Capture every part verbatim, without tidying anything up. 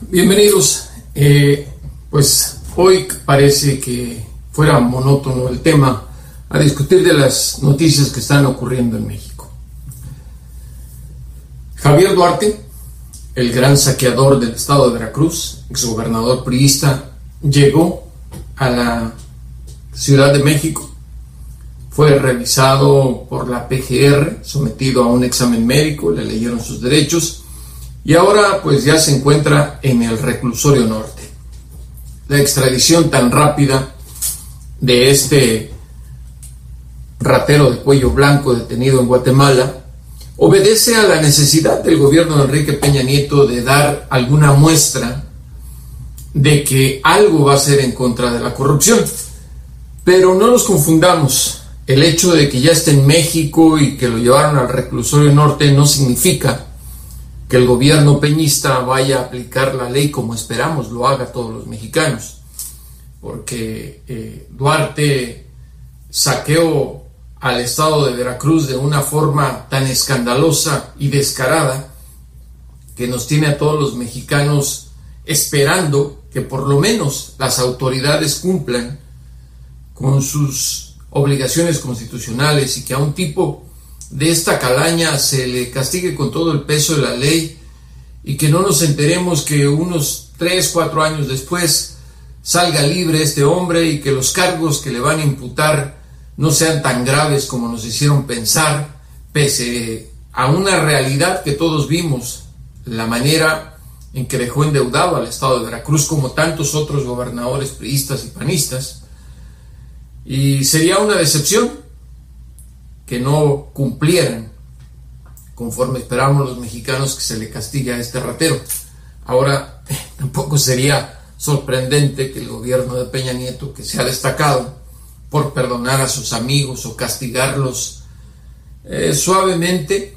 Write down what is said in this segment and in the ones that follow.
Bienvenidos. Eh, pues hoy parece que fuera monótono el tema a discutir de las noticias que están ocurriendo en México. Javier Duarte, el gran saqueador del estado de Veracruz, exgobernador priista, llegó a la Ciudad de México, fue revisado por la P G R, sometido a un examen médico, le leyeron sus derechos y ahora pues ya se encuentra en el reclusorio norte. La extradición tan rápida de este ratero de cuello blanco detenido en Guatemala obedece a la necesidad del gobierno de Enrique Peña Nieto de dar alguna muestra de que algo va a hacer en contra de la corrupción. Pero no nos confundamos, el hecho de que ya esté en México y que lo llevaron al reclusorio norte no significa que el gobierno peñista vaya a aplicar la ley como esperamos lo haga todos los mexicanos, porque eh, Duarte saqueó al estado de Veracruz de una forma tan escandalosa y descarada que nos tiene a todos los mexicanos esperando que por lo menos las autoridades cumplan con sus obligaciones constitucionales y que a un tipo de esta calaña se le castigue con todo el peso de la ley y que no nos enteremos que unos tres, cuatro años después salga libre este hombre y que los cargos que le van a imputar no sean tan graves como nos hicieron pensar, pese a una realidad que todos vimos, la manera en que dejó endeudado al estado de Veracruz como tantos otros gobernadores priistas y panistas. Y sería una decepción que no cumplieran conforme esperamos los mexicanos que se le castigue a este ratero. Ahora, tampoco sería sorprendente que el gobierno de Peña Nieto, que se ha destacado por perdonar a sus amigos o castigarlos eh, suavemente,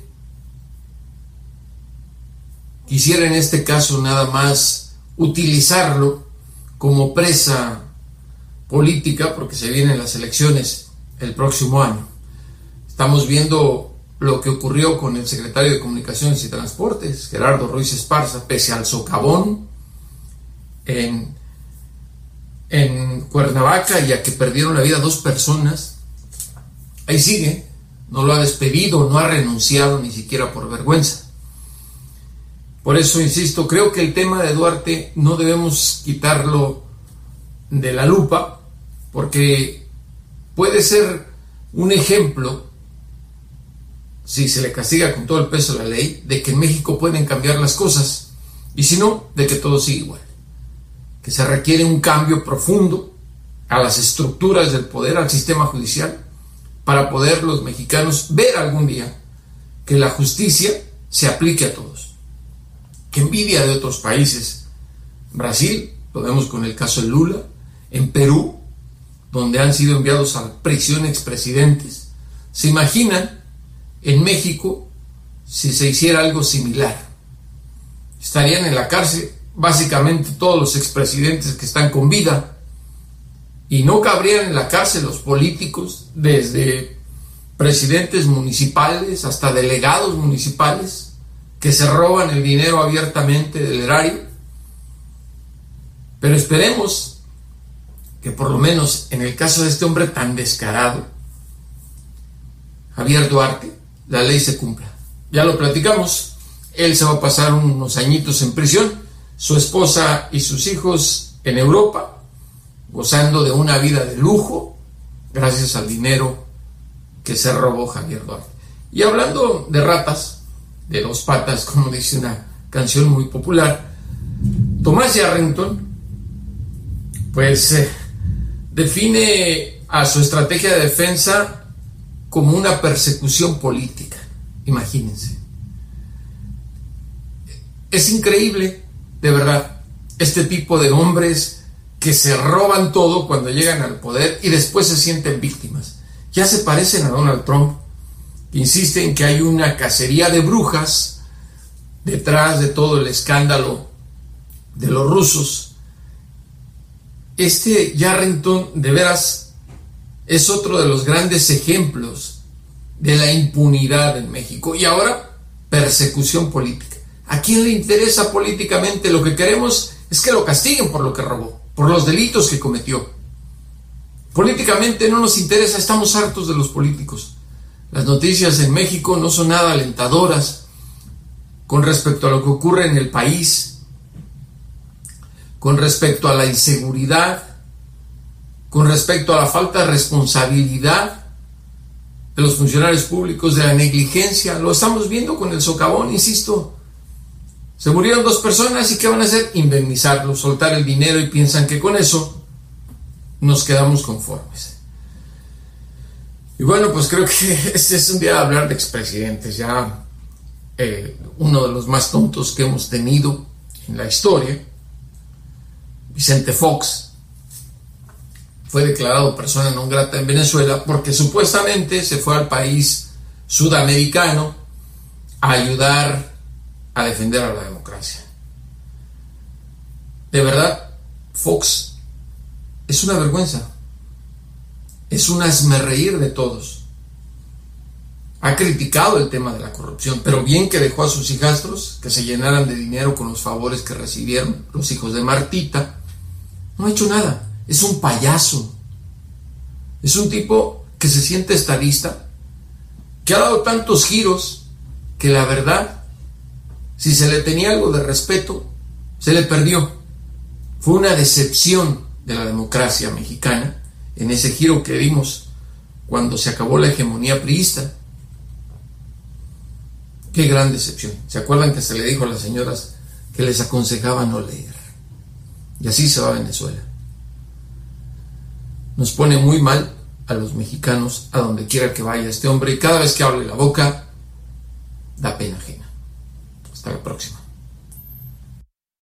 quisiera en este caso nada más utilizarlo como presa política, porque se vienen las elecciones el próximo año. Estamos viendo lo que ocurrió con el secretario de Comunicaciones y Transportes, Gerardo Ruiz Esparza, pese al socavón en, en Cuernavaca y a que perdieron la vida dos personas. Ahí sigue, no lo ha despedido, no ha renunciado ni siquiera por vergüenza. Por eso, insisto, creo que el tema de Duarte no debemos quitarlo de la lupa, porque puede ser un ejemplo, si se le castiga con todo el peso de la ley, de que en México pueden cambiar las cosas, y si no, de que todo sigue igual, que se requiere un cambio profundo a las estructuras del poder, al sistema judicial, para poder los mexicanos ver algún día que la justicia se aplique a todos. Que envidia de otros países, Brasil, lo vemos con el caso de Lula, en Perú, donde han sido enviados a prisión expresidentes. ¿Se imaginan en México si se hiciera algo similar? Estarían en la cárcel básicamente todos los expresidentes que están con vida, y no cabrían en la cárcel los políticos, desde presidentes municipales hasta delegados municipales que se roban el dinero abiertamente del erario. Pero esperemos que por lo menos en el caso de este hombre tan descarado, Javier Duarte, la ley se cumpla. Ya lo platicamos, él se va a pasar unos añitos en prisión, su esposa y sus hijos en Europa, gozando de una vida de lujo, gracias al dinero que se robó Javier Duarte. Y hablando de ratas, de dos patas, como dice una canción muy popular, Tomás Yarrington, pues eh, define a su estrategia de defensa como una persecución política. Imagínense. Es increíble, de verdad, este tipo de hombres que se roban todo cuando llegan al poder y después se sienten víctimas. Ya se parecen a Donald Trump, que insiste en que hay una cacería de brujas detrás de todo el escándalo de los rusos. Este Yarrington, de veras, es otro de los grandes ejemplos de la impunidad en México. Y ahora, persecución política. ¿A quién le interesa políticamente? Lo que queremos es que lo castiguen por lo que robó, por los delitos que cometió. Políticamente no nos interesa, estamos hartos de los políticos. Las noticias en México no son nada alentadoras con respecto a lo que ocurre en el país, con respecto a la inseguridad, con respecto a la falta de responsabilidad de los funcionarios públicos, de la negligencia. Lo estamos viendo con el socavón, insisto. Se murieron dos personas y ¿qué van a hacer? Indemnizarlos, soltar el dinero, y piensan que con eso nos quedamos conformes. Y bueno, pues creo que este es un día de hablar de expresidentes, ya eh, uno de los más tontos que hemos tenido en la historia. Vicente Fox fue declarado persona non grata en Venezuela porque supuestamente se fue al país sudamericano a ayudar a defender a la democracia. De verdad, Fox es una vergüenza, es un hazmerreír de todos. Ha criticado el tema de la corrupción, pero bien que dejó a sus hijastros que se llenaran de dinero con los favores que recibieron los hijos de Martita. No ha hecho nada, es un payaso, es un tipo que se siente estadista, que ha dado tantos giros que la verdad, si se le tenía algo de respeto, se le perdió. Fue una decepción de la democracia mexicana en ese giro que vimos cuando se acabó la hegemonía priista. Qué gran decepción. ¿Se acuerdan que se le dijo a las señoras que les aconsejaba no leer? Y así se va a Venezuela. Nos pone muy mal a los mexicanos a donde quiera que vaya este hombre, y cada vez que abre la boca da pena ajena. Hasta la próxima.